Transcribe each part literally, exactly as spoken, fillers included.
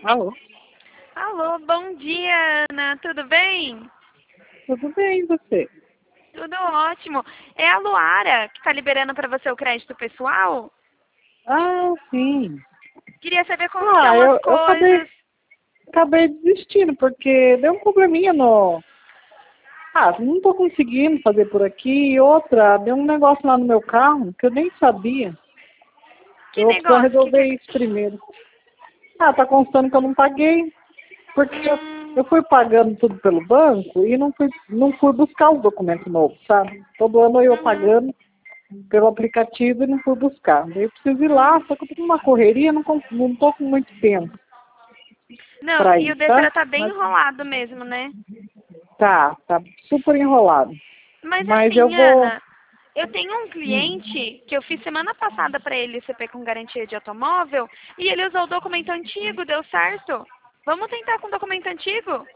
Alô? Alô, bom dia, Ana. Tudo bem? Tudo bem, e você? Tudo ótimo. É a Luara que está liberando para você o crédito pessoal? Ah, sim. Queria saber como que Ah, estão as eu, eu acabei, coisas. acabei desistindo, porque deu um probleminha no... Ah, não tô conseguindo fazer por aqui. E outra, deu um negócio lá no meu carro que eu nem sabia. Que Eu vou precisar negócio? Que que... resolver isso primeiro. Ah, tá constando que eu não paguei. Porque eu, Hum, eu fui pagando tudo pelo banco e não fui, não fui buscar os documentos novos, sabe? Todo ano eu ia uhum, pagando pelo aplicativo e não fui buscar. Daí eu preciso ir lá, uhum. só que eu tô numa correria, não, con- não tô com muito tempo Não, para e o ir, tá? Detran tá bem Mas enrolado mesmo, né? tá, tá super enrolado. Mas Mas eu assim, vou. Ana, eu tenho um Hum. cliente que eu fiz semana passada para ele C P com garantia de automóvel e ele usou o documento antigo, deu certo. Vamos tentar com o documento antigo?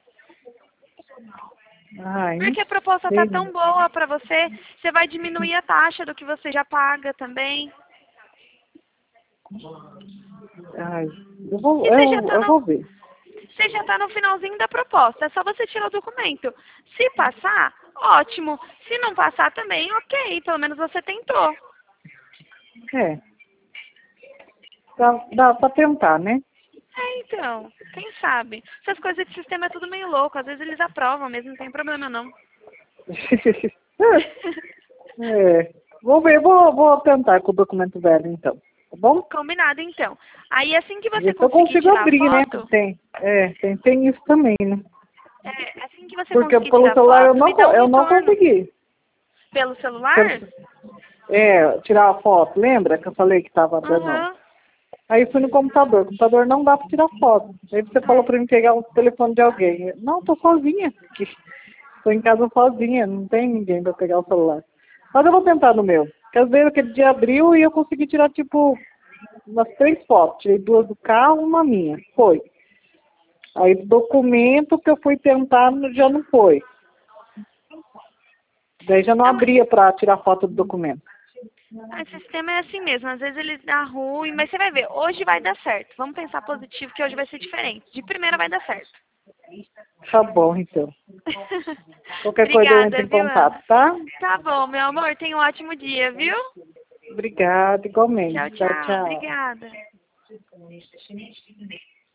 Ai, não Porque a proposta tá sei, né? tão boa para você, você vai diminuir a taxa do que você já paga também. Ai, eu vou, E você já eu, tá eu no, vou ver. você já tá no finalzinho da proposta, é só você tirar o documento. Se passar, ótimo. Se não passar também, ok, pelo menos você tentou. É, dá, dá pra tentar, né? É, então, quem sabe? Essas coisas de sistema é tudo meio louco, às vezes eles aprovam mesmo, não tem problema não. É, vou ver, vou, vou tentar com o documento velho então, tá bom? Combinado então. Aí assim que você Ver se eu conseguir consigo tirar a abrir, né? foto, Tem, é, tem, tem isso também, né? é, assim que você Porque conseguir pelo tirar a celular eu foto, não, me dá co- um eu não retorno. consegui. Pelo celular? Pelo, é, tirar a foto, lembra que eu falei que estava dando? Aham. Aí fui no computador, o computador não dá para tirar foto. Aí você falou É. para mim pegar o telefone de alguém. Não, tô sozinha aqui. Tô em casa sozinha, não tem ninguém para pegar o celular. Mas eu vou tentar no meu. Porque às vezes aquele dia abriu e eu consegui tirar tipo umas três fotos. Tirei duas do carro, uma minha. Foi. Aí o documento que eu fui tentar já não foi. Daí já não Ah, mas abria para tirar foto do documento. ah, esse sistema é assim mesmo, às vezes ele dá ruim, mas você vai ver, hoje vai dar certo. Vamos pensar positivo que hoje vai ser diferente. De primeira vai dar certo. Tá bom, então. Qualquer coisa eu entro Obrigada, em viu, contato, Ana? tá? Tá bom, meu amor, tenha um ótimo dia, viu? Obrigada, igualmente. Tchau, Tchau, tchau. tchau. Obrigada.